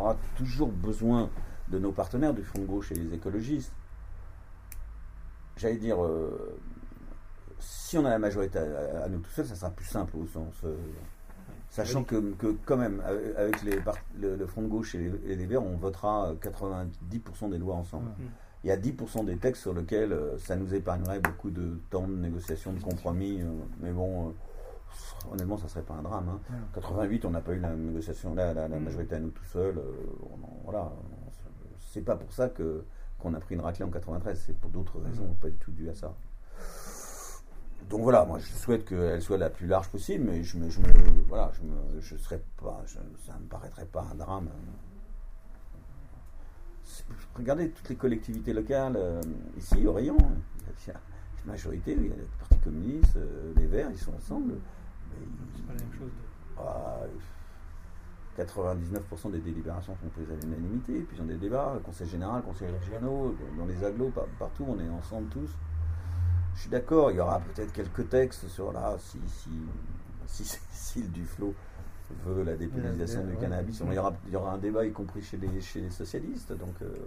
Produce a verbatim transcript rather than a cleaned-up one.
aura toujours besoin de nos partenaires du Front de gauche et les écologistes. J'allais dire, euh, si on a la majorité à, à nous tout seuls, ça sera plus simple au sens... Euh, sachant que, que quand même, avec les, le, le Front de gauche et les, et les Verts, on votera quatre-vingt-dix pour cent des lois ensemble. Mmh. Il y a dix pour cent des textes sur lesquels euh, ça nous épargnerait beaucoup de temps de négociation, de compromis. Euh, mais bon, euh, honnêtement, ça ne serait pas un drame. Hein. Mmh. quatre-vingt-huit, on n'a pas eu la négociation, la, la, la majorité à nous tout seuls. Euh, on, voilà, c'est pas pour ça que, qu'on a pris une raclée en quatre-vingt-treize. C'est pour d'autres raisons, mmh. pas du tout dû à ça. Donc voilà, moi je souhaite qu'elle soit la plus large possible, mais je me, je me voilà, je me, je serais pas, je, ça me paraîtrait pas un drame. C'est, regardez toutes les collectivités locales euh, ici au rayon, il y a la majorité, il y a le Parti communiste, euh, les Verts, ils sont ensemble. Mais c'est pas la même chose. De... Ah, quatre-vingt-dix-neuf pour cent des délibérations sont prises à l'unanimité, puis ils ont des débats, conseil général, conseil régionaux, dans les agglos, par, partout, on est ensemble tous. Je suis d'accord, il y aura peut-être quelques textes sur là, si, si, si, si, si le Duflot veut la dépénalisation du cannabis, il y aura, il y aura un débat y compris chez les, chez les socialistes. Donc, euh,